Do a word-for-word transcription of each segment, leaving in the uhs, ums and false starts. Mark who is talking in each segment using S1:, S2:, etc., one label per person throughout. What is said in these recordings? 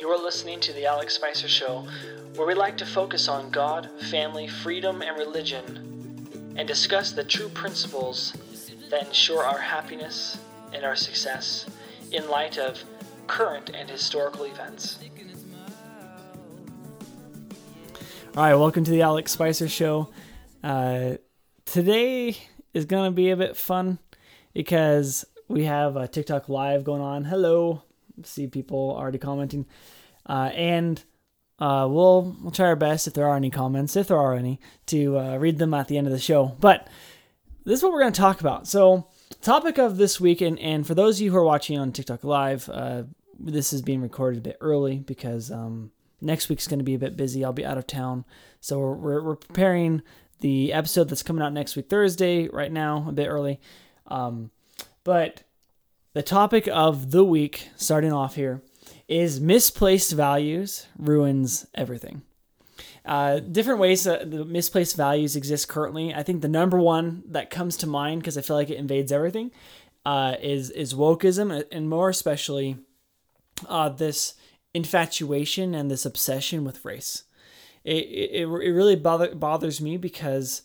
S1: You're listening to The Alex Spicer Show, where we like to focus on God, family, freedom, and religion, and discuss the true principles that ensure our happiness and our success in light of current and historical events.
S2: All right, welcome to The Alex Spicer Show. Uh, today is going to be a bit fun because we have a TikTok live going on. Hello. See people already commenting. Uh, and uh, we'll we'll try our best, if there are any comments, if there are any, to uh, read them at the end of the show. But this is what we're going to talk about. So, topic of this week, and, and for those of you who are watching on TikTok Live, uh, this is being recorded a bit early because um, next week's going to be a bit busy. I'll be out of town. So we're, we're, we're preparing the episode that's coming out next week, Thursday, right now, a bit early. Um, but the topic of the week, starting off here, is misplaced values ruins everything. Uh, different ways that the misplaced values exist currently. I think the number one that comes to mind, because I feel like it invades everything, uh, is is wokeism, and more especially uh, this infatuation and this obsession with race. It it, it really bother, bothers me because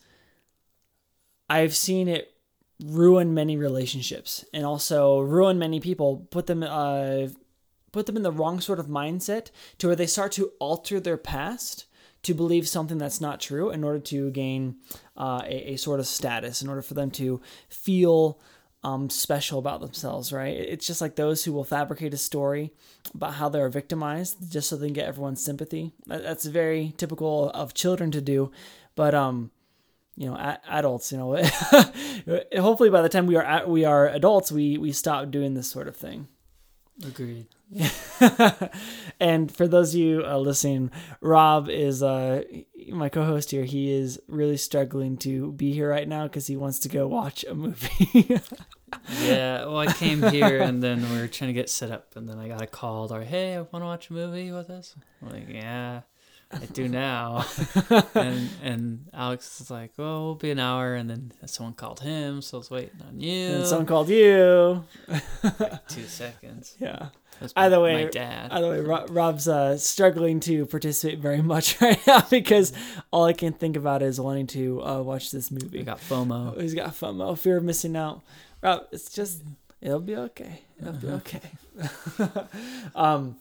S2: I've seen it ruin many relationships and also ruin many people, put them uh, put them in the wrong sort of mindset to where they start to alter their past to believe something that's not true in order to gain uh, a, a sort of status, in order for them to feel um, special about themselves, right? It's just like those who will fabricate a story about how they're victimized just so they can get everyone's sympathy. That's very typical of children to do, but um, you know, a- adults, you know, hopefully by the time we are at, we are adults, we we stop doing this sort of thing.
S3: Agreed.
S2: And for those of you uh, listening, Rob is uh, my co-host here. He is really struggling to be here right now because he wants to go watch a movie.
S3: Yeah, well, I came here and then we were trying to get set up, and then I got a call. Like, hey, I want to watch a movie with us. I'm like, yeah, I do now. and and Alex is like, well, we'll be an hour, and then someone called him, so I was waiting on you.
S2: And someone called you.
S3: Like two seconds.
S2: Yeah.
S3: That's my,
S2: Either way,
S3: my dad.
S2: Either way, Rob, Rob's uh, struggling to participate very much right now because all I can think about is wanting to uh, watch this movie.
S3: We got FOMO.
S2: He's got FOMO, fear of missing out. Rob, it's just, it'll be okay. It'll be okay. um.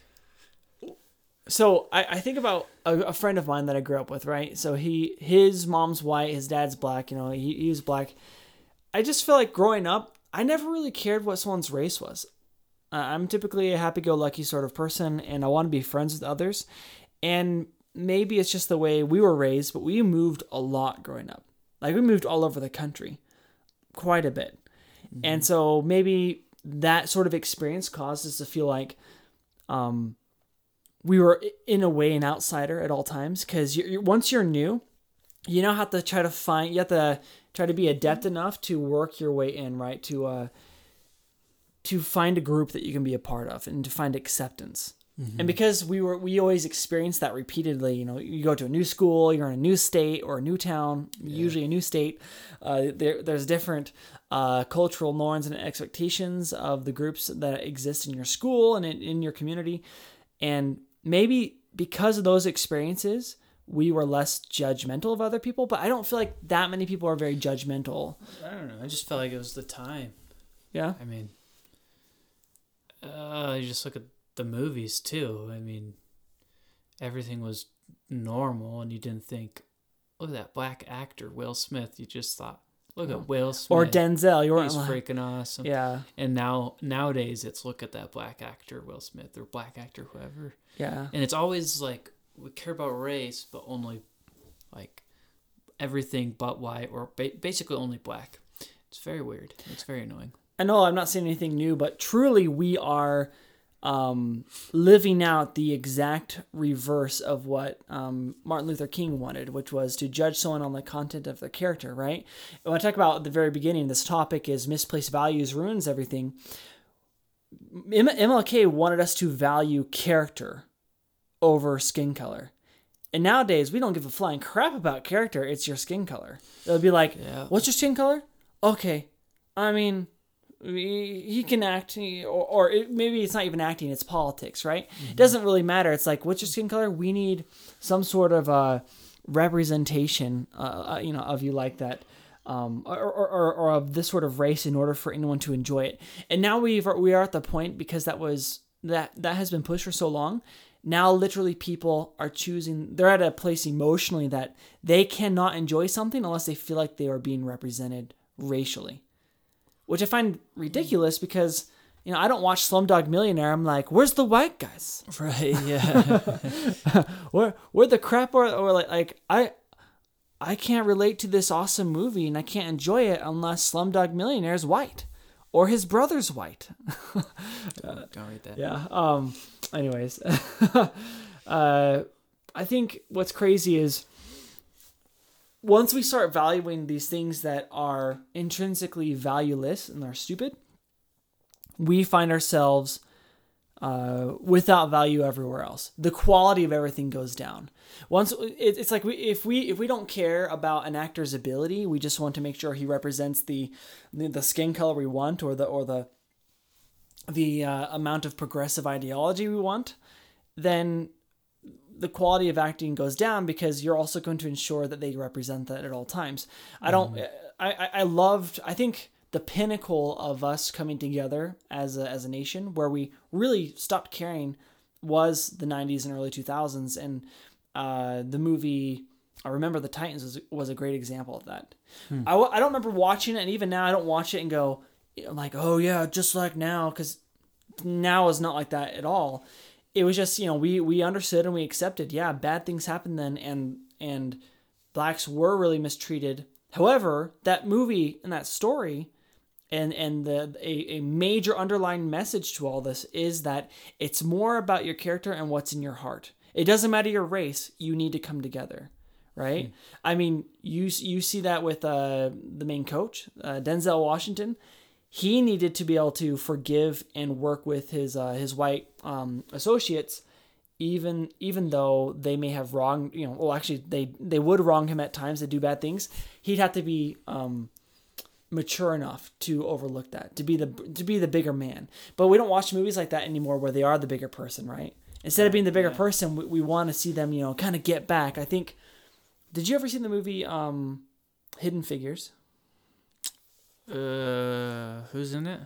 S2: So I, I think about a, a friend of mine that I grew up with, right? So he, his mom's white, his dad's black, you know, he, he was black. I just feel like growing up, I never really cared what someone's race was. Uh, I'm typically a happy-go-lucky sort of person, and I want to be friends with others. And maybe it's just the way we were raised, but we moved a lot growing up. Like, we moved all over the country, quite a bit. Mm-hmm. And so maybe that sort of experience caused us to feel like um, we were, in a way, an outsider at all times. Because you're, once you're new, you now have to try to find, you have to try to be adept enough to work your way in, right? To uh, to find a group that you can be a part of and to find acceptance. Mm-hmm. And because we were, we always experienced that repeatedly, you know, you go to a new school, you're in a new state or a new town, yeah. usually a new state. Uh, there, there's different uh, cultural norms and expectations of the groups that exist in your school and in, in your community. And maybe because of those experiences, we were less judgmental of other people, but I don't feel like that many people are very judgmental.
S3: I don't know. I just felt like it was the time.
S2: Yeah.
S3: I mean, uh, you just look at the movies too. I mean, everything was normal, and you didn't think, look at that black actor, Will Smith. You just thought, look at Will Smith.
S2: Or Denzel. You weren't
S3: He's
S2: like,
S3: freaking awesome.
S2: Yeah.
S3: And now, nowadays, it's look at that black actor, Will Smith, or black actor, whoever.
S2: Yeah.
S3: And it's always like, we care about race, but only like everything but white, or ba- basically only black. It's very weird. It's very annoying.
S2: I know I'm not saying anything new, but truly we are um, living out the exact reverse of what um, Martin Luther King wanted, which was to judge someone on the content of their character, right? And when I talk about at the very beginning, this topic is misplaced values ruins everything. M L K wanted us to value character over skin color. And nowadays, we don't give a flying crap about character. It's your skin color. They'll be like, yeah. What's your skin color? Okay. I mean, he, he can act, he, or, or it, maybe it's not even acting, it's politics, right? Mm-hmm. It doesn't really matter. It's like, what's your skin color? We need some sort of uh, representation, uh, you know, of you like that. Um, or, or, or, or of this sort of race in order for anyone to enjoy it. And now we've, we are at the point, because that was, that, that has been pushed for so long. Now literally people are choosing, they're at a place emotionally that they cannot enjoy something unless they feel like they are being represented racially, which I find ridiculous because, you know, I don't watch Slumdog Millionaire. I'm like, where's the white guys?
S3: Right. Yeah.
S2: where, where the crap or, or like, like I, I can't relate to this awesome movie and I can't enjoy it unless Slumdog Millionaire is white or his brother's white.
S3: don't, don't read that.
S2: Yeah. Um, anyways, uh, I think what's crazy is once we start valuing these things that are intrinsically valueless and are stupid, we find ourselves uh, without value everywhere else. The quality of everything goes down. Once it, it's like we, if we if we don't care about an actor's ability, we just want to make sure he represents the the, the skin color we want, or the or the the uh, amount of progressive ideology we want, then the quality of acting goes down because you're also going to ensure that they represent that at all times. I don't. Mm. I, I I loved. I think. The pinnacle of us coming together as a, as a nation, where we really stopped caring, was the nineties and early two thousands. And uh, the movie, I Remember the Titans, was, was a great example of that. Hmm. I, I don't remember watching it, and even now I don't watch it and go, you know, like, oh yeah, just like now, because now is not like that at all. It was just, you know, we, we understood and we accepted, yeah, bad things happened then, and and blacks were really mistreated. However, that movie and that story... And and the a, a major underlying message to all this is that it's more about your character and what's in your heart. It doesn't matter your race. You need to come together, right? Mm. I mean, you you see that with uh, the main coach, uh, Denzel Washington. He needed to be able to forgive and work with his uh, his white um, associates, even even though they may have wronged, you know, well, actually, they, they would wrong him at times. They do bad things. He'd have to be... Um, mature enough to overlook that, to be the to be the bigger man. But we don't watch movies like that anymore where they are the bigger person, right? Instead of being the bigger yeah. person, we, we want to see them, you know, kind of get back. I think, did you ever see the movie um, Hidden Figures?
S3: Uh, who's in it?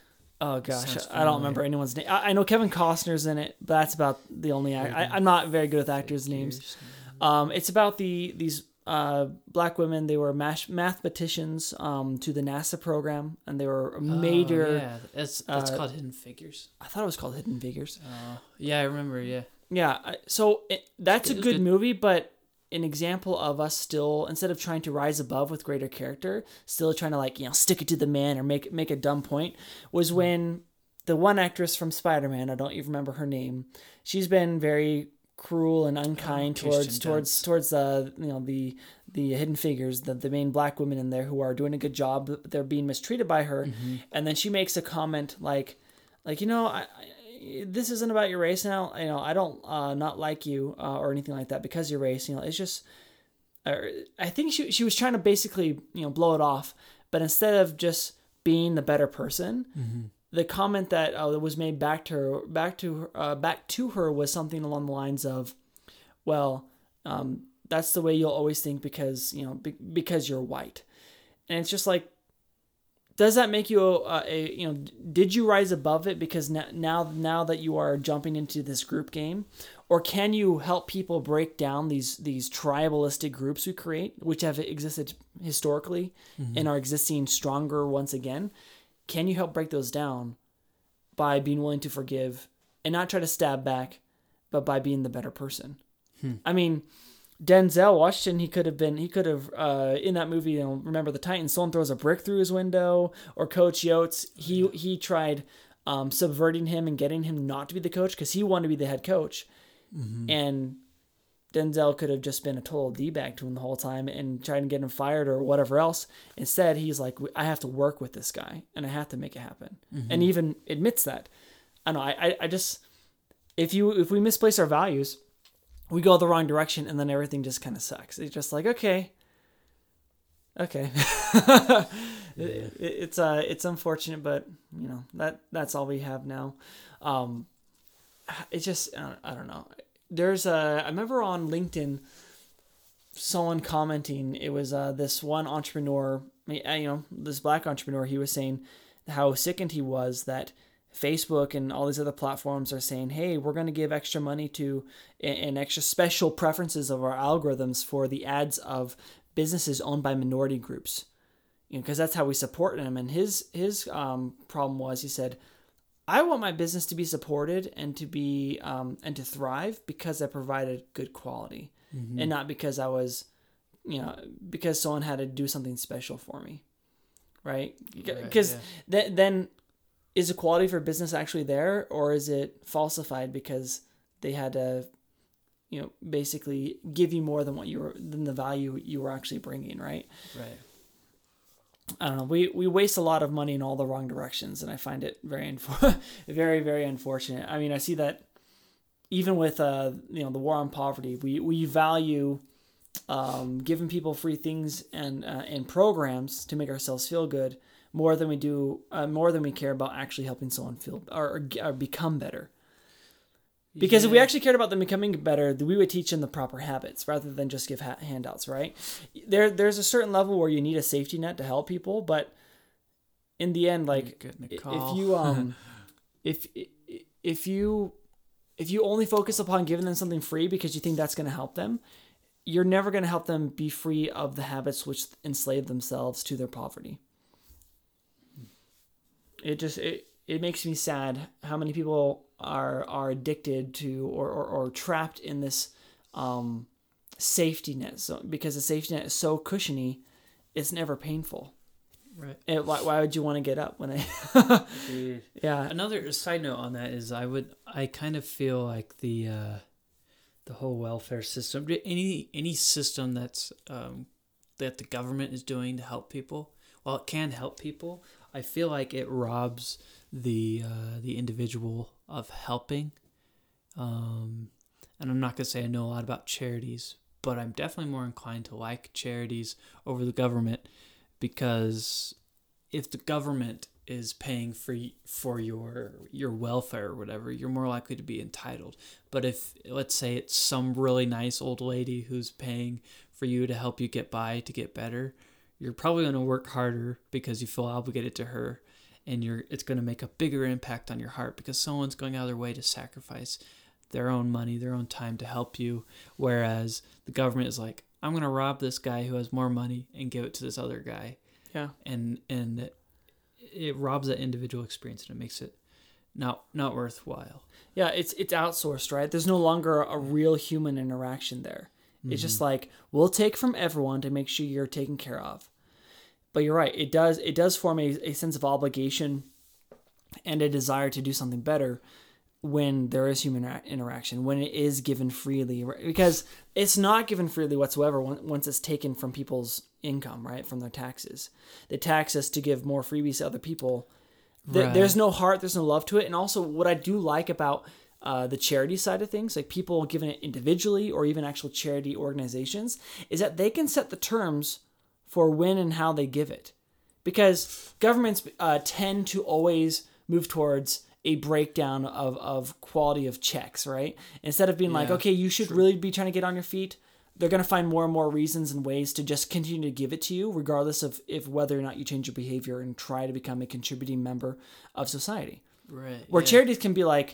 S2: Oh gosh, I don't remember anyone's name. I, I know Kevin Costner's in it, but that's about the only. I, I, I'm not very good with actors' names. Um, it's about the these. Uh, black women, they were math- mathematicians um, to the NASA program, and they were a major...
S3: Oh, yeah, it's, it's
S2: uh,
S3: called Hidden Figures.
S2: I thought it was called Hidden Figures.
S3: Uh, yeah, I remember, yeah.
S2: Yeah, so it, that's a good, good movie, but an example of us still, instead of trying to rise above with greater character, still trying to, like, you know, stick it to the man or make, make a dumb point, was when the one actress from Spider-Man, I don't even remember her name, she's been very... cruel and unkind oh, towards towards towards uh you know the the Hidden Figures, the the main black women in there who are doing a good job, but they're being mistreated by her. Mm-hmm. And then she makes a comment like like you know I, I, this isn't about your race now, you know I don't uh not like you uh, or anything like that because of your race, you know it's just uh, I think she she was trying to basically you know blow it off, but instead of just being the better person. Mm-hmm. The comment that uh, was made back to her, back to uh, back to her was something along the lines of, "Well, um, that's the way you'll always think because you know be- because you're white," and it's just like, does that make you a, a you know did you rise above it because now now now that you are jumping into this group game, or can you help people break down these these tribalistic groups we create, which have existed historically mm-hmm. and are existing stronger once again? Can you help break those down by being willing to forgive and not try to stab back, but by being the better person? Hmm. I mean, Denzel Washington, he could have been, he could have, uh, in that movie, you know, Remember the Titans, someone throws a brick through his window, or Coach Yotes, he, he tried um, subverting him and getting him not to be the coach because he wanted to be the head coach. Mm-hmm. And Denzel could have just been a total D-bag to him the whole time and trying to get him fired or whatever else. Instead, he's like, I have to work with this guy and I have to make it happen. Mm-hmm. And even admits that. I know, I, I just, if you, if we misplace our values, we go the wrong direction and then everything just kind of sucks. It's just like, okay, okay. it, it's uh it's unfortunate, but you know that that's all we have now. Um, it's just uh, I don't know. There's a I remember on LinkedIn someone commenting. It was uh this one entrepreneur, you know, this black entrepreneur. He was saying how sickened he was that Facebook and all these other platforms are saying, hey, we're going to give extra money to and extra special preferences of our algorithms for the ads of businesses owned by minority groups, you know, because that's how we support them. And his his um, problem was, he said, I want my business to be supported and to be um, and to thrive because I provided good quality, mm-hmm. and not because I was, you know, because someone had to do something special for me, right? Because right, yeah. th- then. Is the quality for business actually there, or is it falsified because they had to, you know, basically give you more than what you were, than the value you were actually bringing, right?
S3: Right.
S2: I don't know. We we waste a lot of money in all the wrong directions, and I find it very, infor- very, very unfortunate. I mean, I see that even with uh, you know, the war on poverty, we we value um, giving people free things and uh, and programs to make ourselves feel good more than we do, uh, more than we care about actually helping someone feel or, or, or become better. Because yeah. if we actually cared about them becoming better, we would teach them the proper habits rather than just give ha- handouts, right? There, there's a certain level where you need a safety net to help people, but in the end, like if you, um, if if you if you only focus upon giving them something free because you think that's going to help them, you're never going to help them be free of the habits which enslave themselves to their poverty. It just it, it makes me sad how many people are are addicted to or, or, or trapped in this um, safety net. So because the safety net is so cushiony, it's never painful.
S3: Right.
S2: It, why why would you want to get up when I?
S3: Dude.
S2: Yeah.
S3: Another side note on that is I would I kind of feel like the uh, the whole welfare system, any any system that's um, that the government is doing to help people, while it can help people, I feel like it robs the uh, the individual of helping. Um, and I'm not going to say I know a lot about charities, but I'm definitely more inclined to like charities over the government, because if the government is paying for for your your welfare or whatever, you're more likely to be entitled. But if, let's say, it's some really nice old lady who's paying for you to help you get by, to get better, you're probably going to work harder because you feel obligated to her, and you're it's going to make a bigger impact on your heart because someone's going out of their way to sacrifice their own money, their own time to help you. Whereas the government is like, I'm going to rob this guy who has more money and give it to this other guy.
S2: Yeah.
S3: And and it, it robs that individual experience, and it makes it not not worthwhile.
S2: Yeah, it's it's outsourced, right? There's no longer a real human interaction there. Mm-hmm. It's just like, we'll take from everyone to make sure you're taken care of. But you're right, it does it does form a, a sense of obligation and a desire to do something better when there is human interaction, when it is given freely, right? Because it's not given freely whatsoever once it's taken from people's income, right, from their taxes. They tax us to give more freebies to other people. Right. There's no heart, there's no love to it. And also, what I do like about uh, the charity side of things, like people giving it individually or even actual charity organizations, is that they can set the terms for when and how they give it. Because governments uh, tend to always move towards a breakdown of, of quality of checks, right? Instead of being yeah, like, okay, you should true. really be trying to get on your feet, they're going to find more and more reasons and ways to just continue to give it to you, regardless of if whether or not you change your behavior and try to become a contributing member of society.
S3: Right.
S2: Where
S3: yeah.
S2: charities can be like,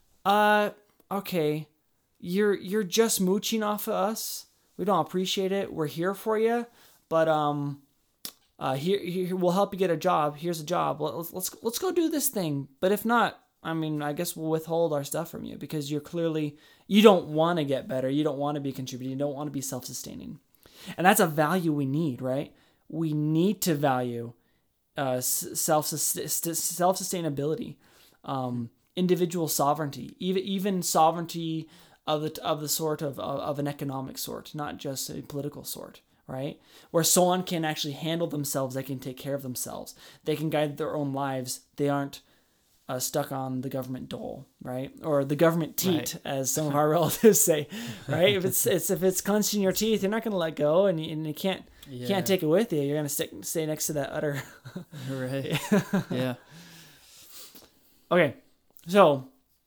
S2: uh, okay, you're you're just mooching off of us. We don't appreciate it. We're here for you, but um, uh, here, here we'll help you get a job. Here's a job. Let's let's let's go do this thing. But if not, I mean, I guess we'll withhold our stuff from you because you're clearly, you don't want to get better. You don't want to be contributing. You don't want to be self-sustaining. And that's a value we need, right? We need to value uh, self self-sustainability, um, individual sovereignty, even even sovereignty of the of the sort of, of of an economic sort, not just a political sort, right? Where someone can actually handle themselves, they can take care of themselves, they can guide their own lives. They aren't uh, stuck on the government dole, right? Or the government teat,
S3: Right.
S2: as some of our relatives say, right? If it's, it's if it's clenched in your teeth, you're not going to let go, and you, and you can't
S3: Yeah.
S2: you can't take it with you. You're going to stick stay next to that udder.
S3: Right. Yeah.
S2: Okay, so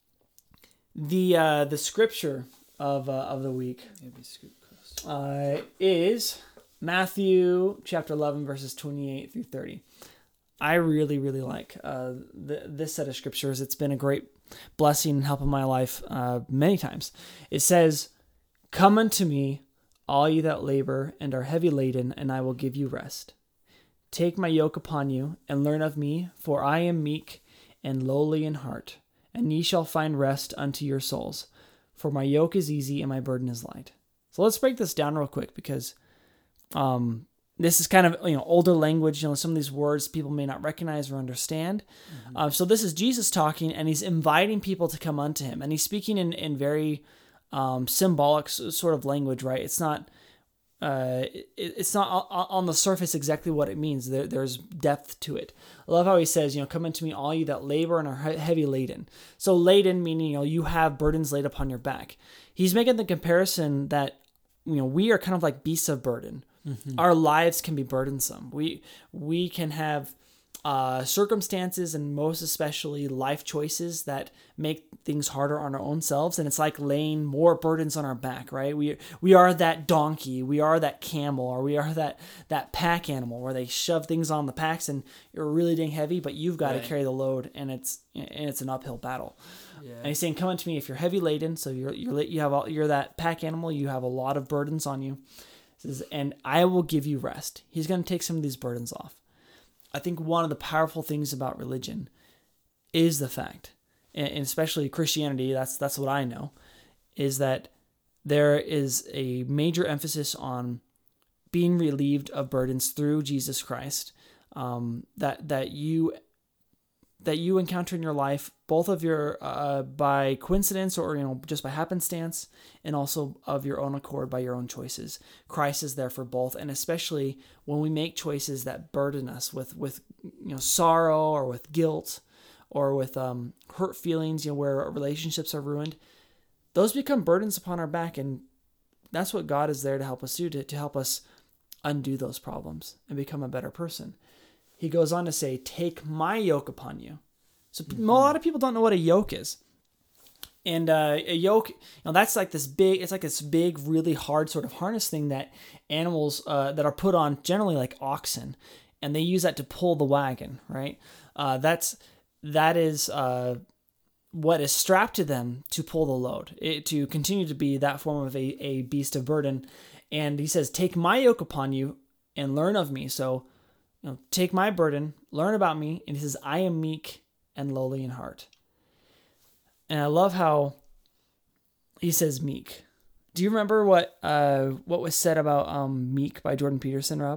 S2: the uh, the scripture of uh, of the week
S3: Maybe scoop close.
S2: uh, is Matthew chapter eleven, verses twenty-eight through thirty. I really, really like uh, the, this set of scriptures. It's been a great blessing and help in my life uh, many times. It says, "Come unto me, all you that labor and are heavy laden, and I will give you rest. Take my yoke upon you, and learn of me, for I am meek and lowly in heart, and ye shall find rest unto your souls. For my yoke is easy and my burden is light." So let's break this down real quick, because um, this is kind of, you know, older language. You know, some of these words people may not recognize or understand. Mm-hmm. Um, so this is Jesus talking, and he's inviting people to come unto him, and he's speaking in in very um, symbolic sort of language, right? It's not uh, it, it's not on the surface exactly what it means. There, there's depth to it. I love how he says, you know, "Come unto me, all you that labor and are heavy laden." So laden meaning, you know, you have burdens laid upon your back. He's making the comparison that, you know, we are kind of like beasts of burden. Mm-hmm. Our lives can be burdensome. We we can have uh, circumstances, and most especially life choices, that make things harder on our own selves, and it's like laying more burdens on our back, right? We we are that donkey, we are that camel, or we are that that pack animal where they shove things on the packs, and you're really dang heavy, but you've got right. to carry the load, and it's and it's an uphill battle. Yeah. And he's saying, "Come unto me if you're heavy laden." So you're you're you have all, you're that pack animal. You have a lot of burdens on you. Says, "And I will give you rest." He's going to take some of these burdens off. I think one of the powerful things about religion is the fact, and especially Christianity, that's that's what I know, is that there is a major emphasis on being relieved of burdens through Jesus Christ. Um, that that you that you encounter in your life, both of your uh, by coincidence or, you know, just by happenstance, and also of your own accord by your own choices. Christ is there for both, and especially when we make choices that burden us with with you know sorrow or with guilt or with um, hurt feelings, you know, where relationships are ruined, those become burdens upon our back, and that's what God is there to help us do, to, to help us undo those problems and become a better person. He goes on to say, "Take my yoke upon you." So mm-hmm. a lot of people don't know what a yoke is. And uh, a yoke, you know, that's like this big, it's like this big, really hard sort of harness thing that animals uh, that are put on, generally like oxen, and they use that to pull the wagon, right? Uh, that's, that is uh, what is strapped to them to pull the load, it, to continue to be that form of a, a beast of burden. And he says, "Take my yoke upon you and learn of me." So, you know, take my burden, learn about me. And he says, "I am meek and lowly in heart." And I love how he says meek. Do you remember what uh, what was said about um, meek by Jordan Peterson, Rob?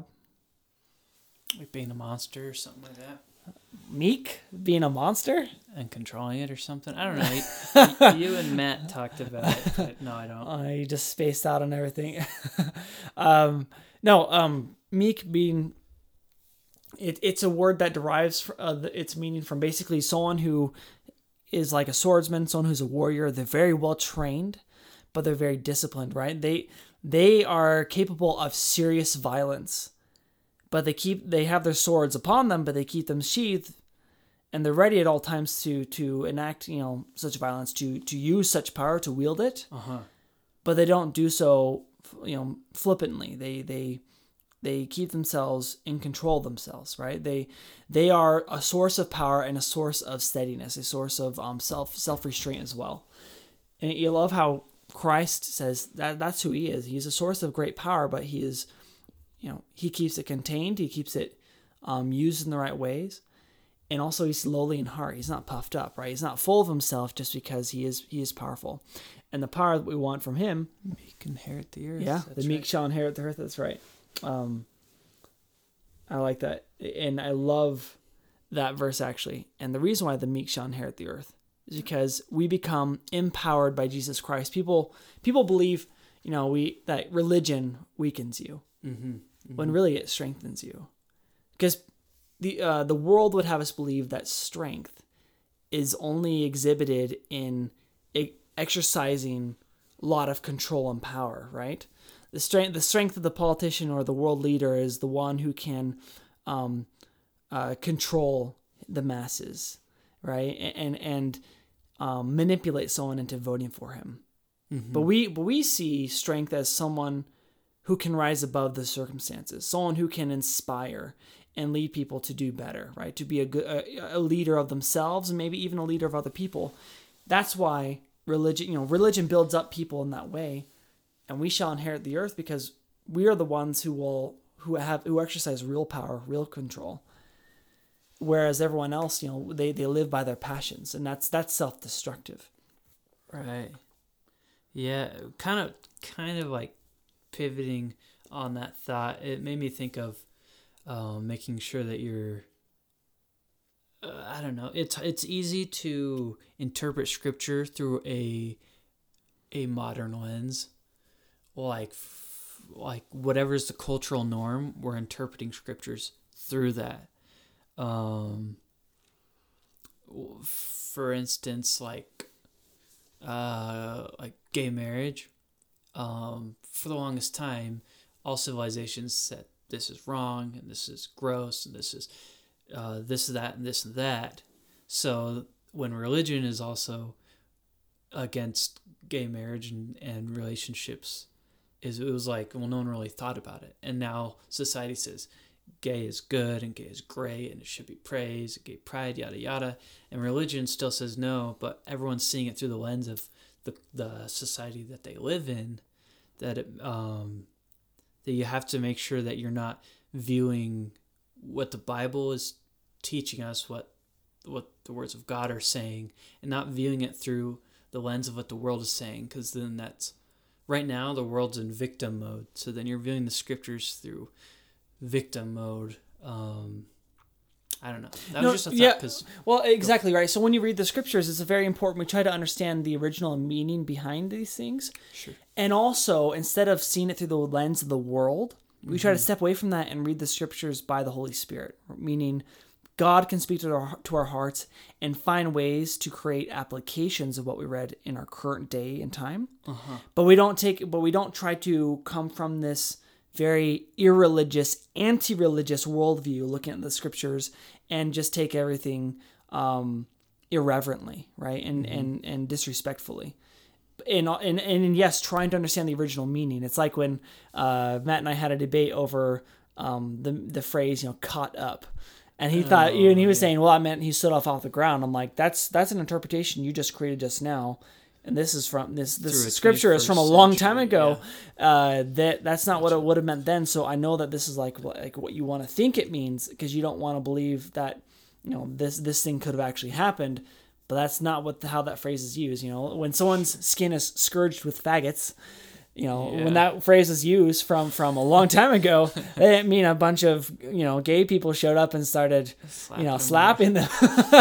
S3: Like being a monster or something like that.
S2: Meek? Being a monster?
S3: And controlling it or something? I don't know. You, you and Matt talked about it, but no, I don't.
S2: Uh, you just spaced out on everything. um, no, um, meek being... It, it's a word that derives uh, its meaning from basically someone who is like a swordsman, someone who's a warrior. They're very well trained, but they're very disciplined, right? They they are capable of serious violence, but they keep they have their swords upon them, but they keep them sheathed, and they're ready at all times to to enact, you know, such violence, to to use such power, to wield it. Uh-huh. But they don't do so, you know, flippantly. They they They keep themselves in control of themselves, right? They they are a source of power and a source of steadiness, a source of um, self self restraint as well. And you love how Christ says that that's who he is. He's a source of great power, but he is, you know, he keeps it contained. He keeps it um, used in the right ways, and also he's lowly in heart. He's not puffed up, right? He's not full of himself just because he is he is powerful. And the power that we want from him,
S3: meek inherit the earth.
S2: Yeah,
S3: that's
S2: the meek
S3: right.
S2: shall inherit the earth. That's right. Um, I like that. And I love that verse actually. And the reason why the meek shall inherit the earth is because we become empowered by Jesus Christ. People, people believe, you know, we, that religion weakens you mm-hmm. Mm-hmm. when really it strengthens you, because the, uh, the world would have us believe that strength is only exhibited in e- exercising a lot of control and power, right? The strength, the strength of the politician or the world leader is the one who can um, uh, control the masses, right? And and um, manipulate someone into voting for him. Mm-hmm. But we but we see strength as someone who can rise above the circumstances, someone who can inspire and lead people to do better, right? To be a good a, a leader of themselves and maybe even a leader of other people. That's why religion, you know, religion builds up people in that way, and we shall inherit the earth because we are the ones who will who have who exercise real power, real control. Whereas everyone else, you know, they, they live by their passions, and that's that's self-destructive.
S3: Right. Yeah, kind of kind of like pivoting on that thought, it made me think of um, making sure that you're uh, I don't know, it's it's easy to interpret scripture through a a modern lens, like like whatever's the cultural norm, we're interpreting scriptures through that. Um, for instance, like uh, like gay marriage. Um, for the longest time, all civilizations said this is wrong and this is gross and this is uh, this, that, and this and that. So when religion is also against gay marriage and, and relationships, is it was like, well, no one really thought about it. And now society says gay is good and gay is great and it should be praised, gay pride, yada, yada. And religion still says no, but everyone's seeing it through the lens of the, the society that they live in, that it, um, that you have to make sure that you're not viewing what the Bible is teaching us, what what the words of God are saying, and not viewing it through the lens of what the world is saying, because then that's, right now the world's in victim mode, so then you're viewing the scriptures through victim mode. Um, I don't know. That
S2: no,
S3: was just a thought.
S2: Yeah,
S3: Cause,
S2: well, exactly, right. So when you read the scriptures, it's very important. We try to understand the original meaning behind these things.
S3: Sure.
S2: And also, instead of seeing it through the lens of the world, we
S3: mm-hmm.
S2: try to step away from that and read the scriptures by the Holy Spirit, meaning God can speak to our, to our hearts and find ways to create applications of what we read in our current day and time. Uh-huh. But we don't take, but we don't try to come from this very irreligious, anti-religious worldview, looking at the scriptures and just take everything um, irreverently, right, and mm-hmm. and and disrespectfully. And, and and yes, trying to understand the original meaning. It's like when uh, Matt and I had a debate over um, the the phrase, you know, caught up. And he oh, thought, and he was yeah. saying, well, I meant he stood off off the ground. I'm like, that's that's an interpretation you just created just now. And this is from this this scripture is from a long century, time ago. Yeah. Uh, that that's not gotcha. What it would have meant then. So I know that this is like like what you want to think it means, because you don't want to believe that, you know, this this thing could have actually happened. But that's not what the, how that phrase is used. You know, when someone's skin is scourged with faggots, you know, yeah. when that phrase is used from, from a long time ago, it didn't mean a bunch of, you know, gay people showed up and started, slapping you know, slapping them.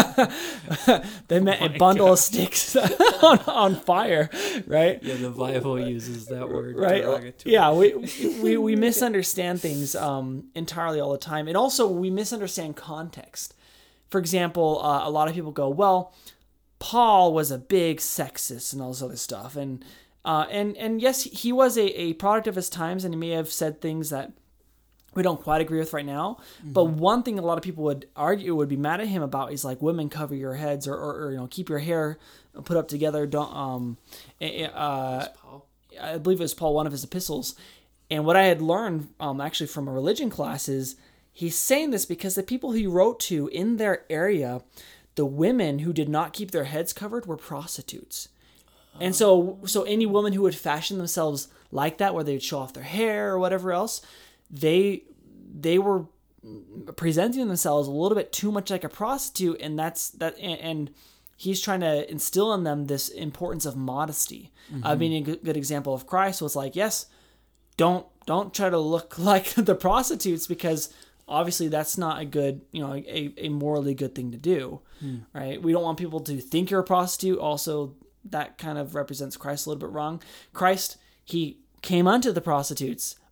S2: They meant oh a bundle God. Of sticks on, on fire, right?
S3: Yeah, the Bible uses that word.
S2: Right? Yeah, we, we we misunderstand things um, entirely all the time. And also, we misunderstand context. For example, uh, a lot of people go, well, Paul was a big sexist and all this other stuff. And Uh, and, and yes, he was a, a product of his times, and he may have said things that we don't quite agree with right now. Mm-hmm. But one thing a lot of people would argue, would be mad at him about, is like, women cover your heads, or, or, or you know, keep your hair put up together. Don't um, uh, I believe it was Paul, one of his epistles. And what I had learned um, actually from a religion class is he's saying this because the people he wrote to in their area, the women who did not keep their heads covered were prostitutes. And so so any woman who would fashion themselves like that, where they would show off their hair or whatever else, they they were presenting themselves a little bit too much like a prostitute, and that's that and, and he's trying to instill in them this importance of modesty. Mm-hmm. I mean, a good, good example of Christ was like, yes, don't don't try to look like the prostitutes, because obviously that's not a good, you know, a, a morally good thing to do. Mm. Right? We don't want people to think you're a prostitute. Also, that kind of represents Christ a little bit wrong. Christ, he came unto the prostitutes,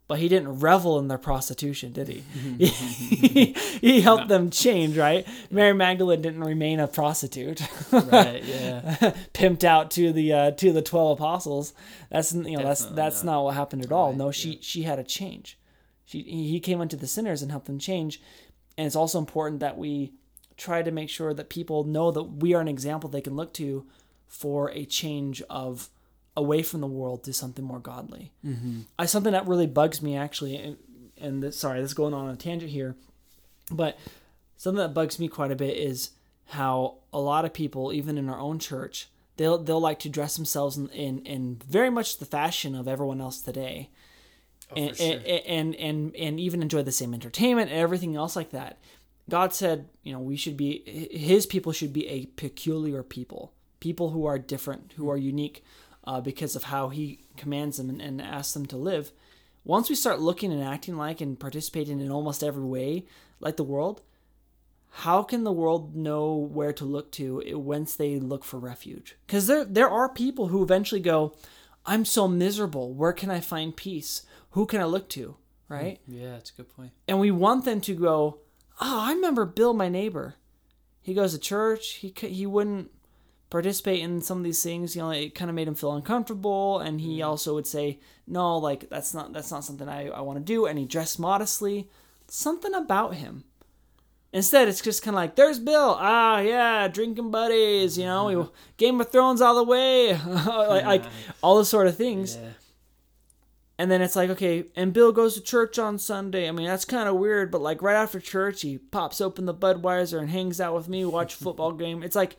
S2: but he didn't revel in their prostitution, did he? he, he helped no. them change, right? Mary Magdalene didn't remain a prostitute,
S3: right? Yeah,
S2: pimped out to the uh, to the twelve apostles. That's you know Definitely that's that's not. not what happened at all. Right, no, she yeah. she had a change. She he came unto the sinners and helped them change, and it's also important that we try to make sure that people know that we are an example they can look to for a change of away from the world to something more godly. Mm-hmm. I something that really bugs me actually, and, and this, sorry, this is going on a tangent here, but something that bugs me quite a bit is how a lot of people, even in our own church, they'll they'll like to dress themselves in in, in very much the fashion of everyone else today, oh, and, for sure. and, and and and even enjoy the same entertainment and everything else like that. God said, you know, we should be His people should be a peculiar people, people who are different, who are unique. Uh, because of how He commands them and, and asks them to live. Once we start looking and acting like and participating in almost every way like the world, how can the world know where to look to whence they look for refuge? Because there there are people who eventually go, I'm so miserable. Where can I find peace? Who can I look to? Right?
S3: Yeah, that's a good point.
S2: And we want them to go, oh, I remember Bill, my neighbor. He goes to church. He he wouldn't participate in some of these things, you know, it kind of made him feel uncomfortable, and he also would say, no, like, that's not that's not something I, I want to do, and he dressed modestly. Something about him. Instead, it's just kind of like, there's Bill, ah, yeah, drinking buddies, you know, mm-hmm. Game of Thrones all the way, like, like all those sort of things. Yeah. And then it's like, okay, and Bill goes to church on Sunday. I mean, that's kind of weird, but like right after church, he pops open the Budweiser and hangs out with me, watch a football game. It's like,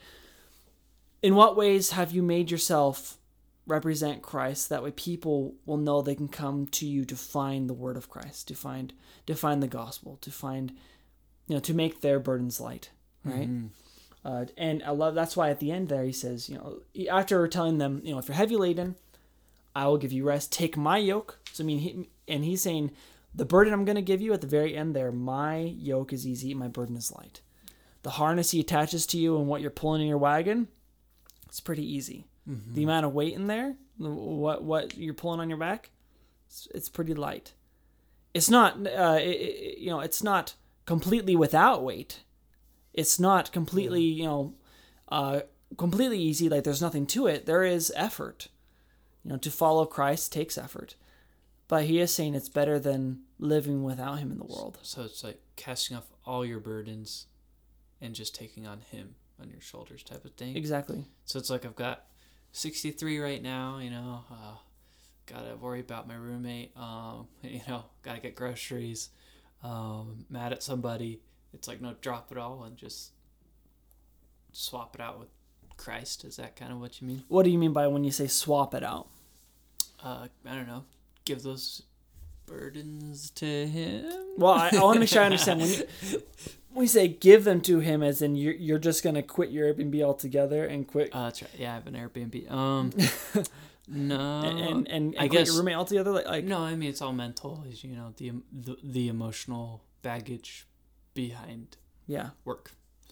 S2: in what ways have you made yourself represent Christ? That way people will know they can come to you to find the word of Christ, to find to find the gospel, to find, you know, to make their burdens light, right? Mm-hmm. Uh, and I love, that's why at the end there he says, you know, after telling them, you know, if you're heavy laden, I will give you rest. Take my yoke. So I mean, he, and he's saying the burden I'm going to give you at the very end there, my yoke is easy, my burden is light. The harness he attaches to you and what you're pulling in your wagon, it's pretty easy. Mm-hmm. The amount of weight in there, what what you're pulling on your back, it's, it's pretty light. It's not, uh, it, it, you know, it's not completely without weight. It's not completely, yeah. you know, uh, completely easy. Like there's nothing to it. There is effort. You know, to follow Christ takes effort. But he is saying it's better than living without Him in the world.
S3: So it's like casting off all your burdens and just taking on Him on your shoulders type of thing.
S2: Exactly.
S3: So it's like I've got sixty-three right now, you know, uh, gotta worry about my roommate, um, you know, gotta get groceries, um, mad at somebody. It's like, no, drop it all and just swap it out with Christ. Is that kind of what you mean?
S2: What do you mean by when you say swap it out?
S3: Uh, I don't know. Give those burdens to Him.
S2: Well, I, I want to make sure I understand. When you, when you say give them to Him, as in you're, you're just going to quit your Airbnb altogether and quit...
S3: Uh, that's right. Yeah, I have an Airbnb. Um, no.
S2: And, and, and
S3: I
S2: quit
S3: guess,
S2: your roommate altogether? Like, like
S3: no, I mean, it's all mental. Is you know, the, the, the emotional baggage behind
S2: yeah.
S3: work.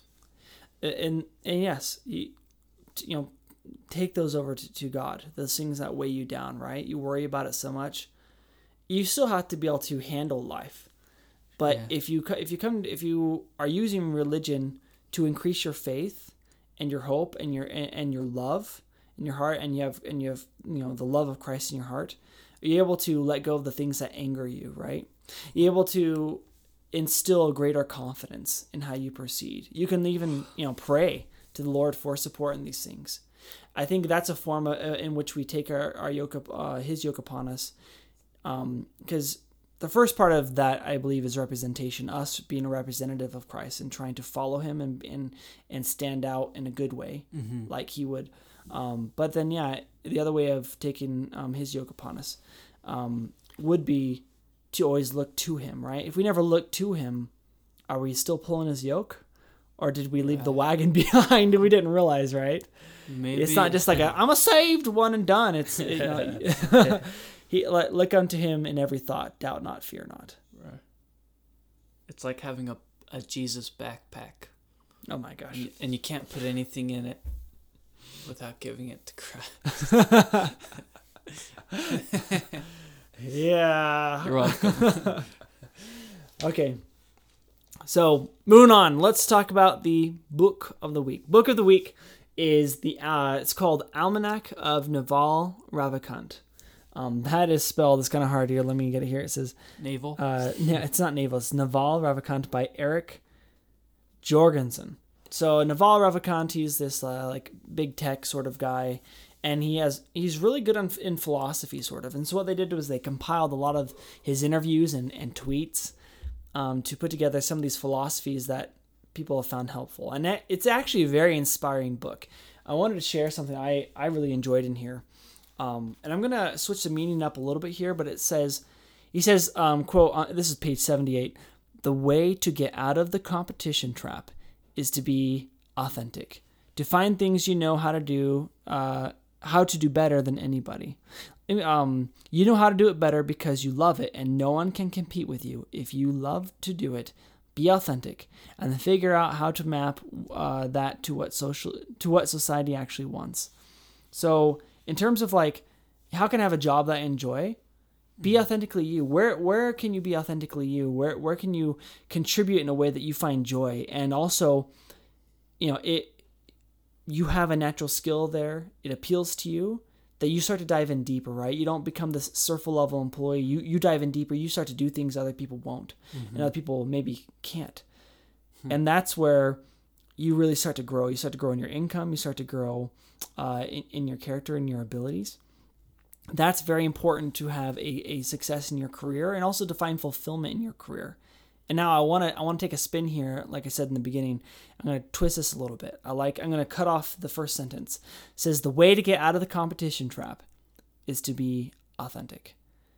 S2: And, and yes, you, you know, take those over to, to God. Those things that weigh you down, right? You worry about it so much. You still have to be able to handle life. But yeah. if you if you come if you are using religion to increase your faith and your hope and your and your love in your heart, and you have and you have you know the love of Christ in your heart, are you able to let go of the things that anger you, right? You're able to instill a greater confidence in how you proceed. You can even you know pray to the Lord for support in these things. I think that's a form of, uh, in which we take our, our yoke, uh, His yoke upon us. Because um, the first part of that, I believe, is representation, us being a representative of Christ and trying to follow Him and and, and stand out in a good way, mm-hmm. like He would. Um, but then, yeah, the other way of taking um, His yoke upon us um, would be to always look to Him, right? If we never look to Him, are we still pulling His yoke? Or did we leave right. the wagon behind and we didn't realize, right?
S3: Maybe.
S2: It's not just like a, I'm a saved one and done. It's you know, he look unto Him in every thought, doubt not, fear not.
S3: Right. It's like having a, a Jesus backpack.
S2: Oh my gosh.
S3: And, and you can't put anything in it without giving it to Christ.
S2: Yeah.
S3: You're welcome.
S2: Okay. So, moving on. Let's talk about the book of the week. Book of the week is the, uh, it's called Almanac of Naval Ravikant. Um, that is spelled, it's kind of hard here. Let me get it here. It says,
S3: Naval.
S2: uh, no, it's not naval. It's Naval Ravikant by Eric Jorgensen. So Naval Ravikant, he's this uh, like big tech sort of guy, and he has he's really good on, in philosophy sort of. And so what they did was they compiled a lot of his interviews and, and tweets um, to put together some of these philosophies that people have found helpful. And that, it's actually a very inspiring book. I wanted to share something I, I really enjoyed in here. Um, and I'm going to switch the meaning up a little bit here, but it says, he says, um, quote, uh, this is page seventy-eight, "The way to get out of the competition trap is to be authentic, to find things you know how to do, uh, how to do better than anybody. Um, you know how to do it better because you love it, and no one can compete with you. If you love to do it, be authentic, and then figure out how to map uh, that to what social to what society actually wants." So, in terms of like, how can I have a job that I enjoy? Be authentically you. Where where can you be authentically you? Where where can you contribute in a way that you find joy? And also, you know, it you have a natural skill there. It appeals to you that you start to dive in deeper, right? You don't become this surfer level employee. You you dive in deeper. You start to do things other people won't, mm-hmm. and other people maybe can't. Mm-hmm. And that's where you really start to grow. You start to grow in your income. You start to grow uh, in, in your character and your abilities. That's very important to have a, a success in your career and also to find fulfillment in your career. And now I want to I want to take a spin here. Like I said in the beginning, I'm going to twist this a little bit. I like I'm going to cut off the first sentence. It says the way to get out of the competition trap is to be authentic.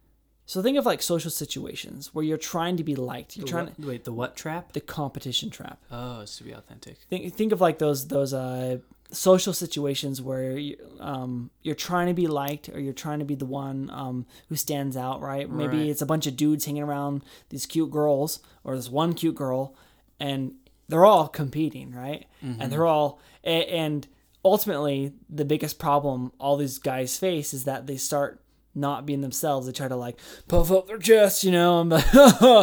S2: So think of like social situations where you're trying to be liked. You're
S3: the
S2: trying
S3: what,
S2: to,
S3: wait, the what trap?
S2: the competition trap.
S3: Oh, it's to be authentic.
S2: Think think of like those those uh social situations where you, um, you're trying to be liked or you're trying to be the one um, who stands out, right? Maybe
S3: Right.
S2: it's a bunch of dudes hanging around these cute girls or this one cute girl, and they're all competing, right?
S3: Mm-hmm.
S2: And they're all, and ultimately the biggest problem all these guys face is that they start not being themselves. They try to like puff up their chest, you know, and like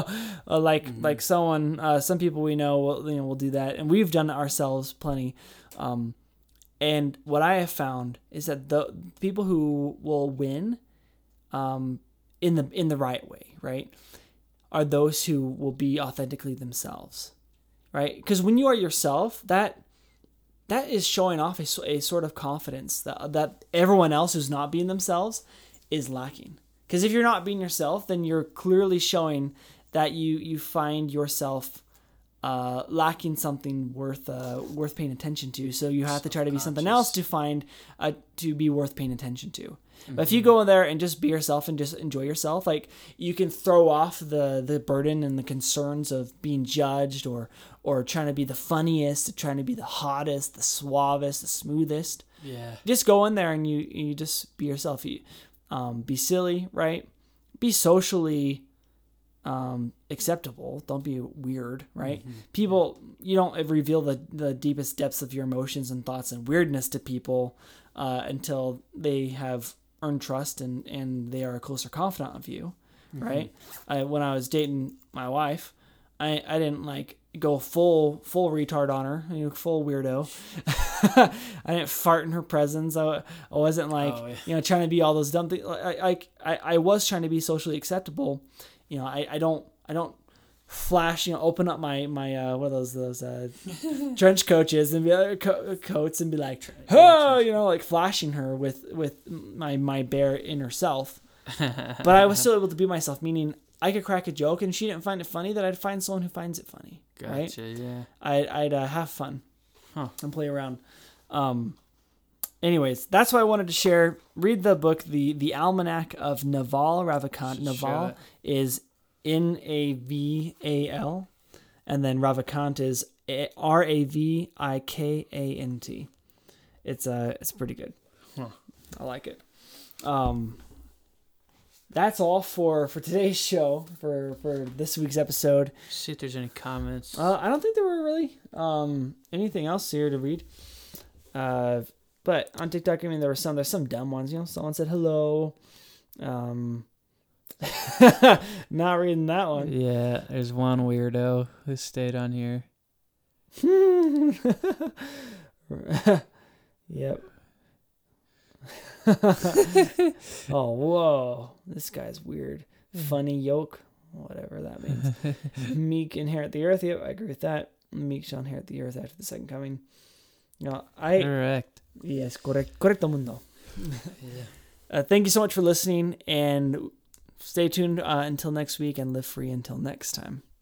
S3: mm-hmm.
S2: like someone, uh, some people we know will, you know, will do that, and we've done it ourselves plenty. Um, And what I have found is that the people who will win um, in the in the right way, right, are those who will be authentically themselves, right? Because when you are yourself, that that is showing off a, a sort of confidence that, that everyone else who's not being themselves is lacking. Because if you're not being yourself, then you're clearly showing that you, you find yourself Uh, lacking something worth uh, worth paying attention to, so you have to try to be something else to find uh, to be worth paying attention to. Mm-hmm. But if you go in there and just be yourself and just enjoy yourself, like you can throw off the the burden and the concerns of being judged or or trying to be the funniest, trying to be the hottest, the suavest, the smoothest.
S3: Yeah.
S2: Just go in there and you you just be yourself. You um, be silly, right? Be socially um acceptable. Don't be weird, right? Mm-hmm. People, you don't reveal the the deepest depths of your emotions and thoughts and weirdness to people uh until they have earned trust and and they are a closer confidant of you, mm-hmm. right? I, when I was dating my wife, I I didn't like go full full retard on her, you know, full weirdo. I didn't fart in her presence. I, I wasn't like oh, yeah. you know trying to be all those dumb things. I I I was trying to be socially acceptable. You know, I, I don't I don't flash, you know, open up my my uh, what are those those uh, trench coaches and be uh, co- coats and be like, oh, you know, like flashing her with with my my bare inner self. But I was still able to be myself, meaning I could crack a joke and she didn't find it funny, that I'd find someone who finds it funny.
S3: Gotcha,
S2: right?
S3: Yeah.
S2: I'd I'd uh, have fun,
S3: huh.
S2: and play around. Um. Anyways, that's what I wanted to share. Read the book, the the Almanac of Naval Ravikant. Naval is N A V A L, and then Ravikant is R A V I K A N T. It's uh, it's pretty good.
S3: Huh.
S2: I like it. Um, that's all for, for today's show, for, for this week's episode.
S3: See if there's any comments.
S2: Uh, I don't think there were really um anything else here to read. Uh. But on TikTok, I mean, there were some, there's some dumb ones, you know, someone said hello. Um, Not reading that one.
S3: Yeah, there's one weirdo who stayed on here.
S2: Yep. Oh, whoa. This guy's weird. Funny yoke. Whatever that means. Meek inherit the earth. Yep, I agree with that. Meek shall inherit the earth after the second coming. No, I
S3: Correct.
S2: yes, correct, correcto mundo.
S3: Yeah.
S2: Uh, thank you so much for listening, and stay tuned uh, until next week, and live free until next time.